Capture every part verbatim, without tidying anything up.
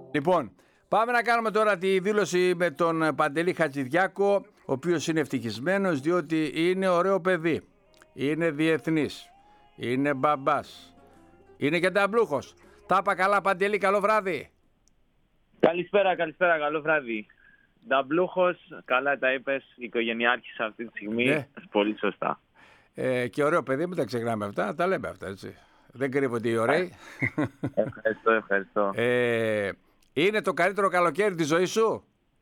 Λοιπόν, πάμε να κάνουμε τώρα τη δήλωση με τον Παντελή Χατζηδιάκο, ο οποίος είναι ευτυχισμένος διότι είναι ωραίο παιδί, είναι διεθνής, είναι μπαμπάς, είναι και ταμπλούχος. Τα είπα καλά, Παντελή, καλό βράδυ. Καλησπέρα, καλησπέρα, καλό βράδυ. Ταμπλούχος, καλά τα είπες, οικογενειάρχης αυτή τη στιγμή, ναι. Πολύ σωστά. Ε, και ωραίο παιδί, μην τα ξεχνάμε αυτά, τα λέμε αυτά, έτσι. Δεν κρύβονται οι ωραίοι. Ευχαριστώ, ευχαριστώ. Ε, είναι το καλύτερο καλοκαίρι της ζωής σου?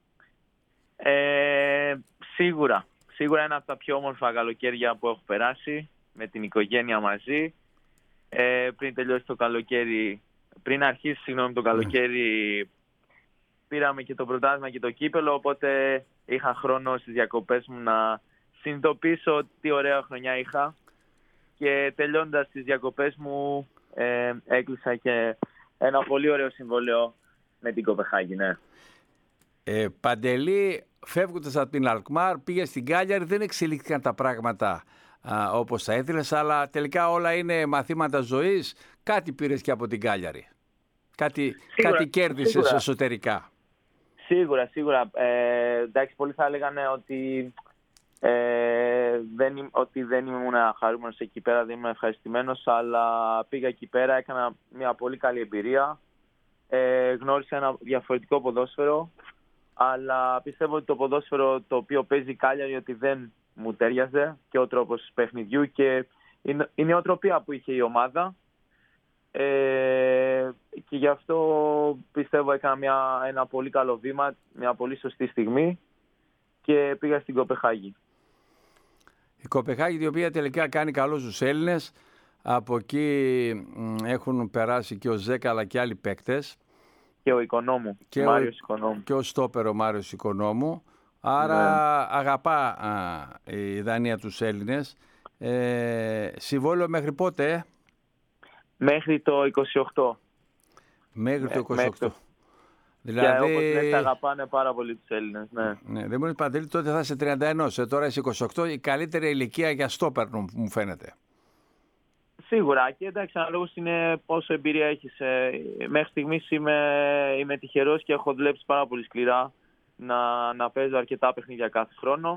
Ε, σίγουρα. Σίγουρα είναι από τα πιο όμορφα καλοκαίρια που έχω περάσει, με την οικογένεια μαζί. Ε, πριν τελειώσει το καλοκαίρι, πριν αρχίσει συγγνώμη, το καλοκαίρι, πήραμε και το πρωτάθλημα και το κύπελο, οπότε είχα χρόνο στις διακοπές μου να συνειδητοποιήσω τι ωραία χρονιά είχα. Και τελειώντας τις διακοπές μου, ε, έκλεισα και ένα πολύ ωραίο συμβόλαιο με την Κοπεχάγη, ναι. Ε, Παντελή, φεύγοντας από την Αλκμάρ, πήγε στην Κάλιαρη, δεν εξελίχθηκαν τα πράγματα α, όπως θα ήθελες, αλλά τελικά όλα είναι μαθήματα ζωής. Κάτι πήρες και από την Κάλιαρη. Κάτι, κάτι κέρδισες σίγουρα. Εσωτερικά. Σίγουρα, σίγουρα. Ε, εντάξει, πολλοί θα έλεγαν ότι, ε, δεν, ότι δεν ήμουν χαρούμενος εκεί πέρα, δεν ήμουν ευχαριστημένος, αλλά πήγα εκεί πέρα, έκανα μια πολύ καλή εμπειρία. Ε, γνώρισα ένα διαφορετικό ποδόσφαιρο, αλλά πιστεύω ότι το ποδόσφαιρο το οποίο παίζει η Κάλιαρη ότι δεν μου τέριαζε και ο τρόπος παιχνιδιού και η νοοτροπία που είχε η ομάδα. Ε, και γι' αυτό πιστεύω έκανα μια, ένα πολύ καλό βήμα, μια πολύ σωστή στιγμή και πήγα στην Κοπεχάγη. Η Κοπεχάγη, η οποία τελικά κάνει καλό στους Έλληνες. Από εκεί έχουν περάσει και ο Ζέκα αλλά και άλλοι παίκτες. Και ο Οικονόμου, και ο Μάριος Οικονόμου. Και ο στόπερ ο Μάριος Οικονόμου. Άρα ναι. Αγαπά α, η Δανία τους Έλληνες. Ε, συμβόλαιο μέχρι πότε? Ε? Μέχρι το είκοσι οκτώ. Μέχρι το είκοσι οκτώ. Το... Δηλαδή... Και όπως λέτε αγαπάνε πάρα πολύ τους Έλληνες. Ναι. Ναι, δεν μπορεί Παντελή, τότε θα είσαι τριάντα ένα. Ε, τώρα είσαι είκοσι οκτώ, η καλύτερη ηλικία για στόπερ μου φαίνεται. Σίγουρα και εντάξει, αναλόγως είναι πόσο εμπειρία έχεις. Ε, μέχρι στιγμής είμαι, είμαι τυχερός και έχω δουλέψει πάρα πολύ σκληρά να, να παίζω αρκετά παιχνίδια κάθε χρόνο.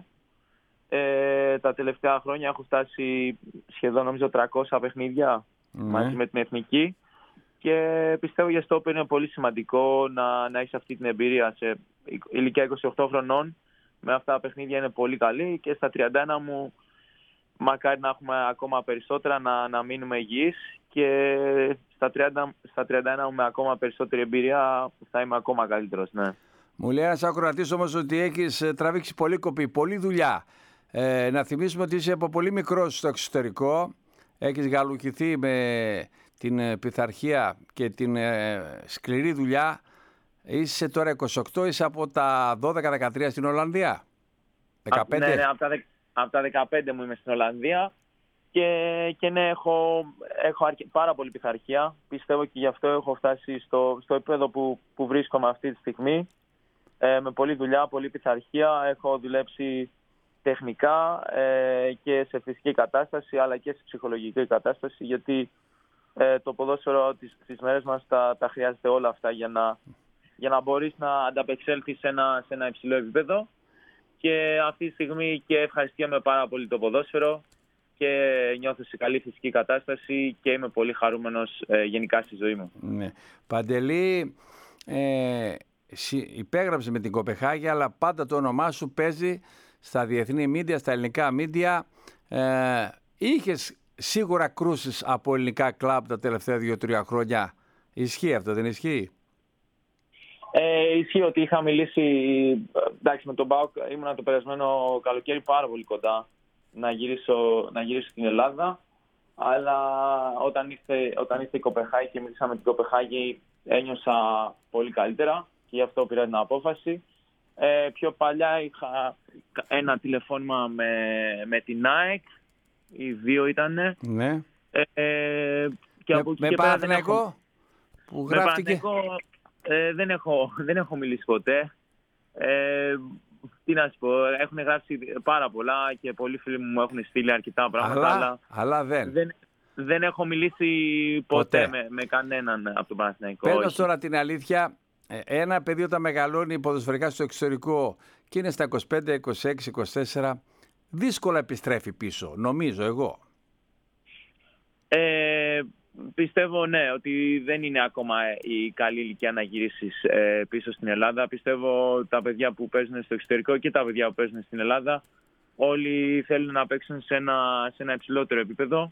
Ε, τα τελευταία χρόνια έχω φτάσει σχεδόν νομίζω τριακόσια παιχνίδια mm. μαζί με την εθνική και πιστεύω για στόπερ είναι πολύ σημαντικό να, να έχεις αυτή την εμπειρία σε ηλικία είκοσι οκτώ χρονών. Με αυτά τα παιχνίδια είναι πολύ καλή και στα τριάντα ένα μου μακάρι να έχουμε ακόμα περισσότερα, να, να μείνουμε υγιείς και στα τριάντα, στα τριάντα ένα με ακόμα περισσότερη εμπειρία θα είμαι ακόμα καλύτερος. Ναι. Μου λέει ένας ακροατής όμως ότι έχεις τραβήξει πολύ κοπή, πολλή δουλειά. Ε, να θυμίσουμε ότι είσαι από πολύ μικρός στο εξωτερικό, έχεις γαλουχηθεί με την πειθαρχία και την ε, σκληρή δουλειά. Είσαι τώρα είκοσι οκτώ, είσαι από τα δώδεκα δεκατρία στην Ολλανδία. δεκαπέντε. Α, ναι, ναι, από τα, από τα δεκαπέντε μου είμαι στην Ολλανδία και, και ναι, έχω, έχω αρκε, πάρα πολύ πειθαρχία. Πιστεύω και γι' αυτό έχω φτάσει στο, στο επίπεδο που, που βρίσκομαι αυτή τη στιγμή. Ε, με πολλή δουλειά, πολλή πειθαρχία. Έχω δουλέψει τεχνικά ε, και σε φυσική κατάσταση αλλά και σε ψυχολογική κατάσταση γιατί ε, το ποδόσφαιρο τις, τις μέρες μας τα, τα χρειάζεται όλα αυτά για να, για να μπορείς να ανταπεξέλθεις σε ένα, σε ένα υψηλό επίπεδο και αυτή τη στιγμή και ευχαριστούμε πάρα πολύ το ποδόσφαιρο και νιώθω σε καλή φυσική κατάσταση και είμαι πολύ χαρούμενος ε, γενικά στη ζωή μου. Ναι. Παντελή, ε, υπέγραψε με την Κοπεχάγη αλλά πάντα το όνομά σου παίζει στα διεθνή μίντια, στα ελληνικά μίντια. Ε, είχες σίγουρα κρούσεις από ελληνικά κλαμπ τα τελευταία δύο τρία χρόνια. Ισχύει αυτό, δεν ισχύει? Ε, ισχύει ότι είχα μιλήσει, εντάξει, με τον ΠΑΟΚ ήμουν το περασμένο καλοκαίρι πάρα πολύ κοντά να γυρίσω, να γυρίσω στην Ελλάδα. Αλλά όταν ήρθε, όταν ήρθε η Κοπεχάγη και μίλησα με την Κοπεχάγη ένιωσα πολύ καλύτερα και γι' αυτό πήρα την απόφαση. Ε, πιο παλιά είχα ένα τηλεφώνημα με, με την ΑΕΚ, οι δύο ήτανε. Ναι. Ε, και με από με Παναθηναϊκό που γράφτηκε. Με Παναθηναϊκό ε, δεν, έχω, δεν έχω μιλήσει ποτέ. Ε, τι να σου πω, έχουν γράψει πάρα πολλά και πολλοί φίλοι μου έχουν στείλει αρκετά πράγματα. Αλλά, αλλά, αλλά δεν. δεν. Δεν έχω μιλήσει ποτέ, ποτέ. Με, με κανέναν από τον Παναθηναϊκό. Πες τώρα την αλήθεια. ένα παιδί όταν μεγαλώνει ποδοσφαιρικά στο εξωτερικό και είναι στα είκοσι πέντε, είκοσι έξι, είκοσι τέσσερα, δύσκολα επιστρέφει πίσω, νομίζω εγώ. Ε, πιστεύω ναι, ότι δεν είναι ακόμα η καλή ηλικία να γυρίσεις ε, πίσω στην Ελλάδα. Πιστεύω τα παιδιά που παίζουν στο εξωτερικό και τα παιδιά που παίζουν στην Ελλάδα όλοι θέλουν να παίξουν σε ένα, σε ένα υψηλότερο επίπεδο.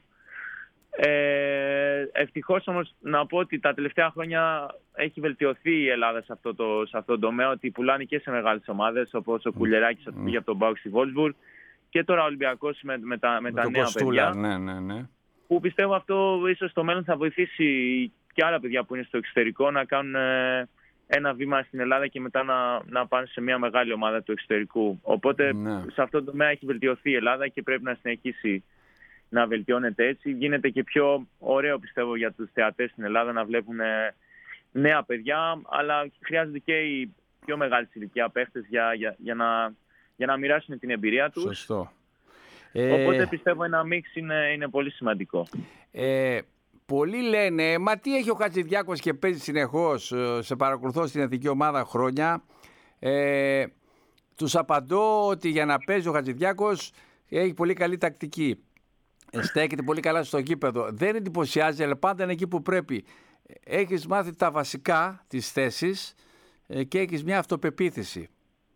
Ε, ευτυχώς όμως να πω ότι τα τελευταία χρόνια έχει βελτιωθεί η Ελλάδα σε αυτό το, σε αυτό το τομέα, ότι πουλάνε και σε μεγάλες ομάδες όπως ο Κουλεράκης mm. πήγε από τον Μπάουκ στη Βόλσμπουργκ και τώρα ο Ολυμπιακός με, με τα, με με τα νέα Κοστούλα, παιδιά. Ναι, ναι, ναι. Που πιστεύω αυτό ίσως στο μέλλον θα βοηθήσει και άλλα παιδιά που είναι στο εξωτερικό να κάνουν ένα βήμα στην Ελλάδα και μετά να, να πάνε σε μια μεγάλη ομάδα του εξωτερικού. Οπότε ναι. σε αυτό το τομέα έχει βελτιωθεί η Ελλάδα και πρέπει να συνεχίσει να βελτιώνεται έτσι. Γίνεται και πιο ωραίο πιστεύω για τους θεατές στην Ελλάδα να βλέπουν νέα παιδιά, αλλά χρειάζονται και οι πιο μεγάλη ηλικία παίχτες για, για, για, να, για να μοιράσουν την εμπειρία τους. Σωστό. Οπότε ε... πιστεύω ένα μίξ είναι, είναι πολύ σημαντικό. Ε... Πολλοί λένε, μα τι έχει ο Χατζηδιάκος και παίζει συνεχώς, σε παρακολουθώ στην εθνική ομάδα χρόνια. Ε, τους απαντώ ότι για να παίζει ο Χατζηδιάκος έχει πολύ καλή τακτική. Στέκεται πολύ καλά στο γήπεδο. Δεν εντυπωσιάζει, αλλά πάντα είναι εκεί που πρέπει. Έχεις μάθει τα βασικά της θέσης και έχεις μια αυτοπεποίθηση.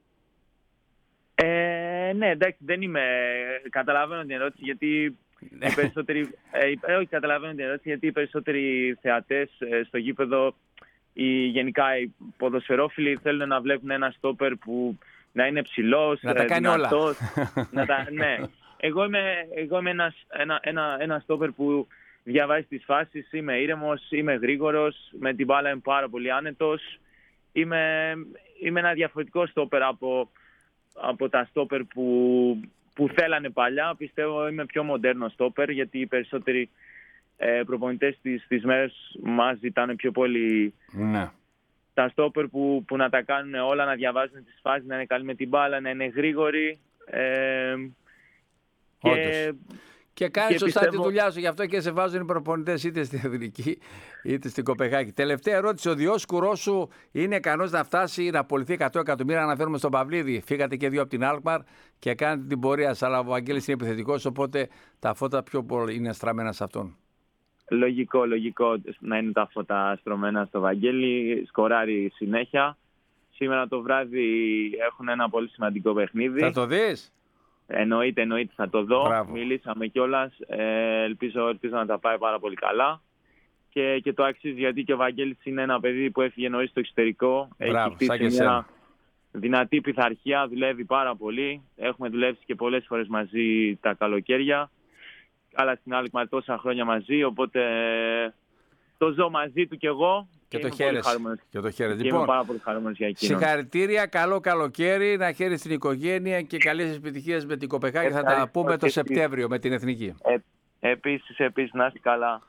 Ε, ναι, εντάξει, δεν είμαι... Καταλαβαίνω την ερώτηση γιατί... Οι περισσότεροι, ε, όχι, καταλαβαίνω την ερώτηση, γιατί οι περισσότεροι θεατές ε, στο γήπεδο, οι, γενικά οι ποδοσφαιρόφιλοι θέλουν να βλέπουν ένα στόπερ που να είναι ψηλός, να τα κάνει δυνατός, όλα. Να τα, ναι. Εγώ είμαι, εγώ είμαι ένας, ένα, ένα, ένα στόπερ που διαβάζει τις φάσεις, είμαι ήρεμος, είμαι γρήγορος, με την μπάλα είμαι πάρα πολύ άνετος. Είμαι, είμαι ένα διαφορετικό στόπερ από, από τα στόπερ που... που θέλανε παλιά. Πιστεύω είμαι πιο μοντέρνο στόπερ, γιατί οι περισσότεροι ε, προπονητές τις, τις μέρες μας ζητάνε πιο πολύ ναι. τα στόπερ που, που να τα κάνουν όλα, να διαβάζουν τις φάσεις, να είναι καλοί με την μπάλα, να είναι γρήγοροι. Ε, και... Και κάνει σωστά πιστεύω... τη δουλειά σου, γι' αυτό και σε βάζουν οι προπονητές είτε στην Εθνική είτε στην Κοπεχάγη. Τελευταία ερώτηση: ο Διόσκουρός σου είναι ικανός να φτάσει να απολυθεί εκατό εκατομμύρια? Αναφέρουμε στον Παυλίδη. Φύγατε και δύο από την Αλκμαρ και κάνετε την πορεία. Αλλά ο Βαγγέλης είναι επιθετικός, οπότε τα φώτα πιο πολύ είναι στραμμένα σε αυτόν. Λογικό, λογικό να είναι τα φώτα στρωμένα στο Βαγγέλη. Σκοράρει συνέχεια. Σήμερα το βράδυ έχουν ένα πολύ σημαντικό παιχνίδι. Θα το δεις? Εννοείται, εννοείται, θα το δω. Μπράβο. Μιλήσαμε κιόλας. Ε, ελπίζω, ελπίζω να τα πάει πάρα πολύ καλά. Και, και το αξίζει, γιατί και ο Βαγγέλης είναι ένα παιδί που έφυγε νωρίς στο εξωτερικό. Μπράβο, έχει χτίσει μια δυνατή πειθαρχία, δουλεύει πάρα πολύ. Έχουμε δουλέψει και πολλές φορές μαζί τα καλοκαίρια. Αλλά στην άλλη με τόσα χρόνια μαζί, οπότε το ζω μαζί του κι εγώ. Και, και το χαίρεσαι. Και το χαίρεσαι. Λοιπόν, είμαι πάρα πολύ χαρούμενος για εκείνον. Συγχαρητήρια, καλό καλοκαίρι, να χαίρεσαι την οικογένεια και καλές επιτυχίες με την Κοπεχάγη. Θα τα πούμε το Σεπτέμβριο με την Εθνική. Ε, επίσης, επίσης, να είστε καλά.